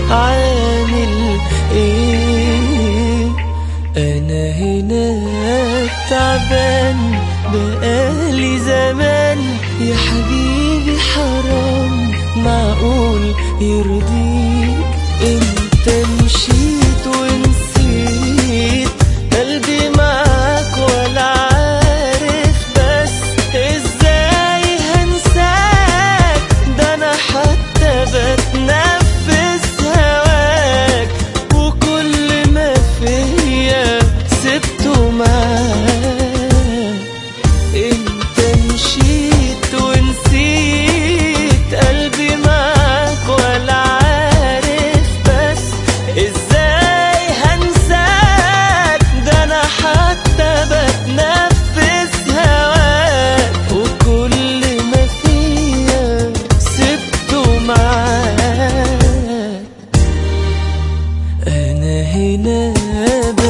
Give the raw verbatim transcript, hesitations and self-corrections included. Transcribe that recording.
عامل ايه؟ انا هنا تعبان بقالي زمان يا حبيبي، حرام معقول يرضيك؟ انت مشيت ونسيت قلبي معاك ولا عارف بس ازاي هنساك؟ ده انا حتى بتنفس هواك وكل ما فيا سبته معاك. انت مشيت ونسيت قلبي معاك ولا عارف بس ازاي هنساك؟ ده انا حتى بتنفس هواك وكل ما فيا سبته معاك. انا هنا